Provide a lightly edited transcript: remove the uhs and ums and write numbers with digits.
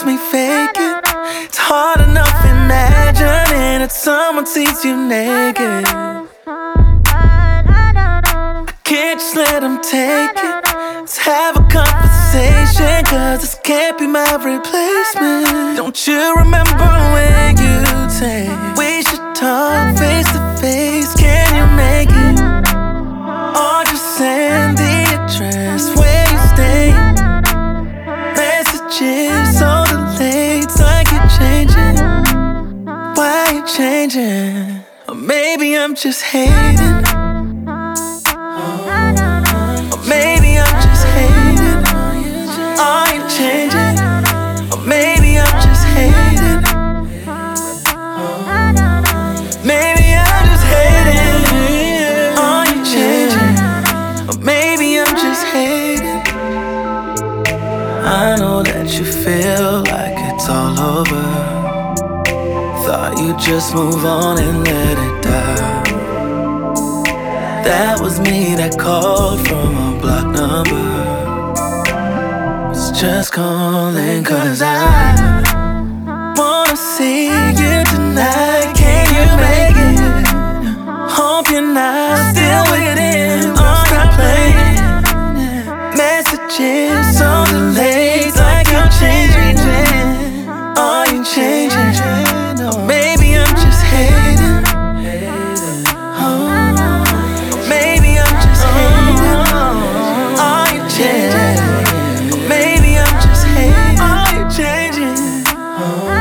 makes me fake it. It's hard enough imagining that someone sees you naked. I can't just let them take it. Let's have a conversation, cause this can't be my replacement. Don't you remember when you say we should talk face to face? Can you make it? Or just send the address where you stay. Messages so delayed, it's like you're changing. Why you changing? Or maybe I'm just hating. Or maybe I'm just hating. Are you changing? Or maybe I'm just hating. Maybe I'm just hating. Are you changing? Or maybe I'm just hating. I know that you feel like it's all over. Thought you'd just move on and let it die. That was me that called from a block number. Was just calling cause I wanna see you tonight. Can you make it? Hope you're not still waiting. Stop playing. Messages so delayed, like you're changing. Are you changing? Or maybe I'm just hating. Or maybe I'm just hating. Are you changing? Or maybe I'm just hating. Are you changing?